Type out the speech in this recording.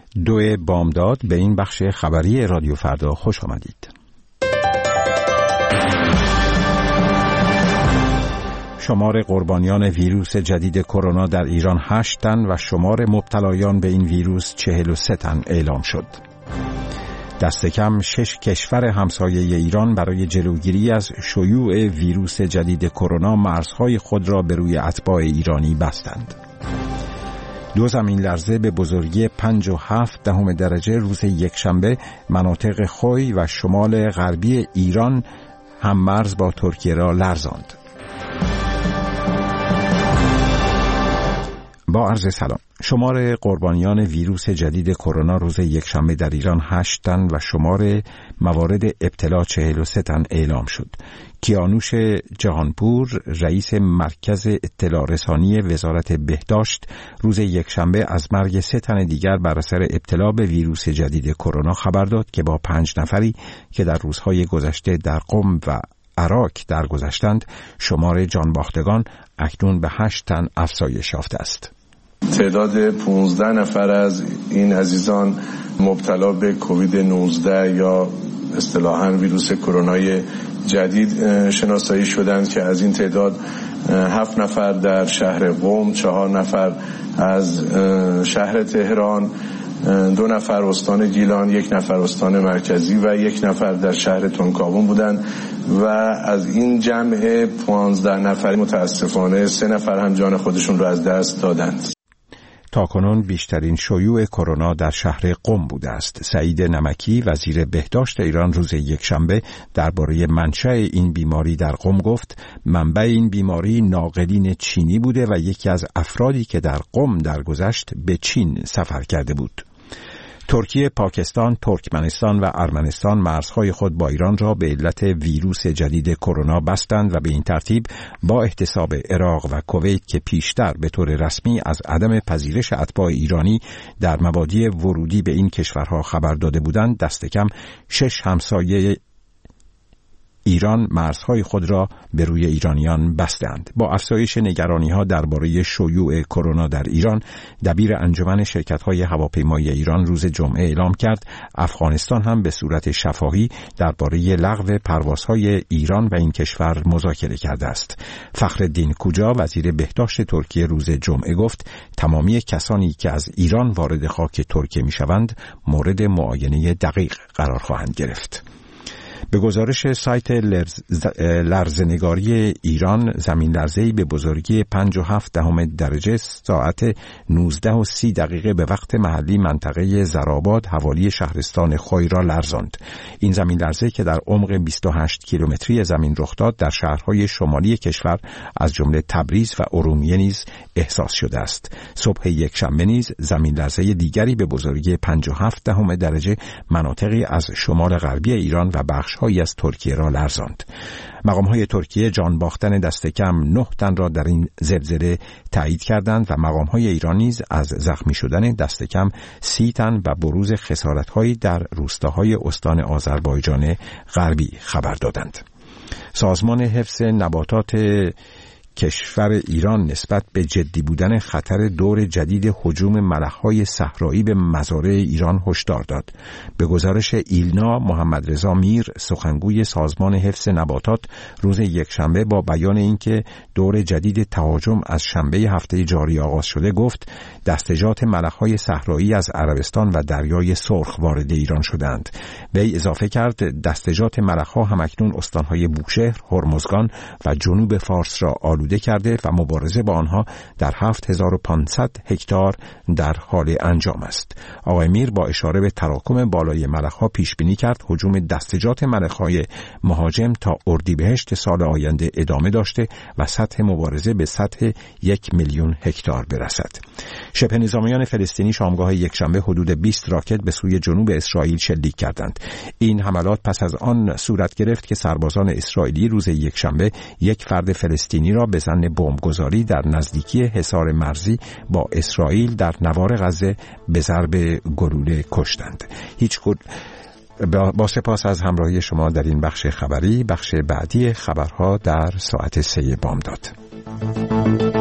2 بامداد به این بخش خبری رادیو فردا خوش آمدید. شمار قربانیان ویروس جدید کرونا در ایران 8 تن و شمار مبتلایان به این ویروس 43 تن اعلام شد. دست کم 6 کشور همسایه ایران برای جلوگیری از شیوع ویروس جدید کرونا مرزهای خود را به روی اتباع ایرانی بستند. 2 زمین لرزه به بزرگی 5.7 درجه روز یکشنبه مناطق خوی و شمال غربی ایران هم مرز با ترکیه را لرزاند. با عرض سلام. شمار قربانیان ویروس جدید کرونا روز یکشنبه در ایران 8 تن و شمار موارد ابتلا 43 تن اعلام شد. کیانوش جهانپور رئیس مرکز اطلاع رسانی وزارت بهداشت روز یکشنبه از مرگ 3 تن دیگر بر اثر ابتلا به ویروس جدید کرونا خبر داد که با 5 نفری که در روزهای گذشته در قم و عراق درگذشتند شمار جانباختگان اکنون به 8 تن افزایش یافته است. تعداد 15 نفر از این عزیزان مبتلا به کووید 19 یا اصطلاحاً ویروس کرونای جدید شناسایی شدند که از این تعداد 7 نفر در شهر قم، 4 نفر از شهر تهران، 2 نفر استان گیلان، 1 نفر استان مرکزی و 1 نفر در شهر تونکابون بودند و از این جمع 15 نفر متاسفانه 3 نفر هم جان خودشون را از دست دادند. تاکنون بیشترین شیوع کرونا در شهر قم بوده است. سعید نمکی وزیر بهداشت ایران روز یکشنبه درباره منشأ این بیماری در قم گفت منبع این بیماری ناقلین چینی بوده و یکی از افرادی که در قم درگذشت به چین سفر کرده بود. ترکیه، پاکستان، ترکمنستان و ارمنستان مرزهای خود با ایران را به علت ویروس جدید کرونا بستند و به این ترتیب با احتساب عراق و کویت که پیشتر به طور رسمی از عدم پذیرش اتباع ایرانی در مبادی ورودی به این کشورها خبر داده بودند، دست کم 6 همسایه ایران مرزهای خود را به روی ایرانیان بستند. با افزایش نگرانی‌ها درباره شیوع کرونا در ایران، دبیر انجمن شرکت‌های هواپیمایی ایران روز جمعه اعلام کرد افغانستان هم به صورت شفاهی درباره لغو پروازهای ایران و این کشور مذاکره کرده است. فخرالدین کوجا وزیر بهداشت ترکیه روز جمعه گفت تمامی کسانی که از ایران وارد خاک ترکیه می‌شوند مورد معاینه دقیق قرار خواهند گرفت. به گزارش سایت لرزه‌نگاری ایران، زمین لرزه‌ای به بزرگی 5.7 درجه ساعت 19:30 به وقت محلی منطقه زرآباد حوالی شهرستان خوی را لرزاند. این زمین لرزه که در عمق 28 کیلومتری زمین رخ داد در شهرهای شمالی کشور از جمله تبریز و ارومیه نیز احساس شده است. صبح یکشنبه نیز زمین لرزه دیگری به بزرگی 5.7 درجه مناطقی از شمال غربی ایران و بخش‌هایی از ترکیه را لرزاند. مقام‌های ترکیه جان باختن دست کم 9 تن را در این زلزله تایید کردند و مقام‌های ایران نیز از زخمی شدن دست کم 30 تن و بروز خسارت‌هایی در روستاهای استان آذربایجان غربی خبر دادند. سازمان حفظ نباتات کشور ایران نسبت به جدی بودن خطر دور جدید هجوم ملخ‌های صحرایی به مزارع ایران هشدار داد. به گزارش ایلنا، محمد رضا میر سخنگوی سازمان حفظ نباتات روز یکشنبه با بیان اینکه دور جدید تهاجم از شنبه هفته جاری آغاز شده گفت دستجات ملخ‌های صحرایی از عربستان و دریای سرخ وارد ایران شدند. وی اضافه کرد دستجات ملخ‌ها همکنون استان‌های بوشهر، هرمزگان و جنوب فارس را آلوده کرده و مبارزه با آنها در 7500 هکتار در حال انجام است. آقای میر با اشاره به تراکم بالای ملخ‌ها پیش بینی کرد هجوم دستجات ملخ‌های مهاجم تا اردیبهشت سال آینده ادامه داشته و سطح مبارزه به سطح 1 میلیون هکتار برسد. شبه نظامیان فلسطینی شامگاه یکشنبه حدود 20 راکت به سوی جنوب اسرائیل شلیک کردند. این حملات پس از آن صورت گرفت که سربازان اسرائیلی روز یکشنبه یک فرد فلسطینی را به ظن بمبگذاری در نزدیکی حصار مرزی با اسرائیل در نوار غزه به ضرب گلوله کشتند. با سپاس از همراهی شما در این بخش خبری. بخش بعدی خبرها در ساعت 3 بامداد.